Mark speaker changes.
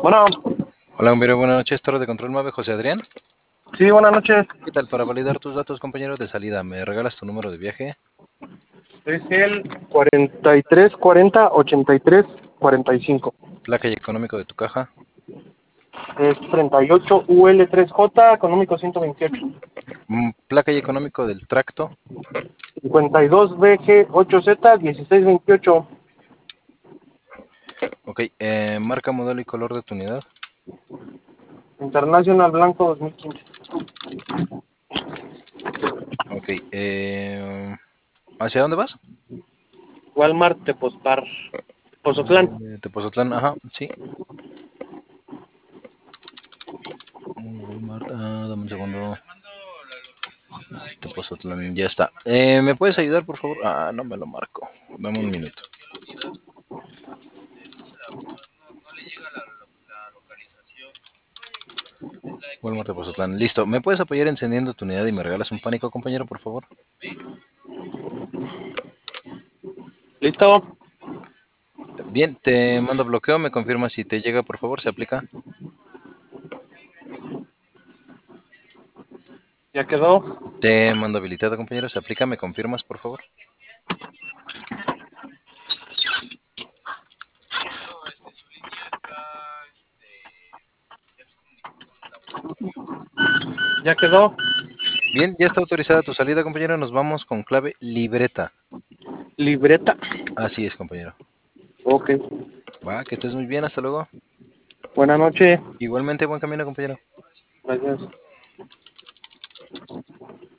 Speaker 1: Bueno,
Speaker 2: Hola, compañero, buenas noches. Torre de control Mave, José Adrián.
Speaker 1: sí, buenas noches.
Speaker 2: ¿Qué tal? Para validar tus datos, compañero de salida, ¿me regalas tu número de viaje?
Speaker 1: Es el 4340-8345.
Speaker 2: Placa y económico de tu caja.
Speaker 1: Es 38 UL3J, económico 128.
Speaker 2: Placa y económico del tracto.
Speaker 1: 52 BG8Z 1628.
Speaker 2: Ok, marca, modelo y color de tu unidad.
Speaker 1: International Blanco 2015.
Speaker 2: Ok, ¿hacia dónde vas?
Speaker 1: Walmart Tepoztlán. Pozotlán.
Speaker 2: Tepozotlán, ajá, sí. Walmart, dame un segundo. Tepozotlán, ya está. ¿Me puedes ayudar, por favor? No me lo marco. Dame un minuto. Walmart Tepozotlán, listo. ¿Me puedes apoyar encendiendo tu unidad y me regalas un pánico, compañero, por favor?
Speaker 1: ¿Listo?
Speaker 2: Bien, te mando bloqueo, me confirma si te llega, por favor, se aplica.
Speaker 1: ¿Ya quedó?
Speaker 2: Te mando habilitado, compañero, se aplica, me confirmas, por favor.
Speaker 1: ¿Ya quedó?
Speaker 2: Bien, ya está autorizada tu salida, compañero, nos vamos con clave libreta.
Speaker 1: Libreta.
Speaker 2: Así es, compañero.
Speaker 1: Ok.
Speaker 2: Va, que estés muy bien, hasta luego.
Speaker 1: Buenas noches.
Speaker 2: Igualmente, buen camino, compañero.
Speaker 1: Gracias.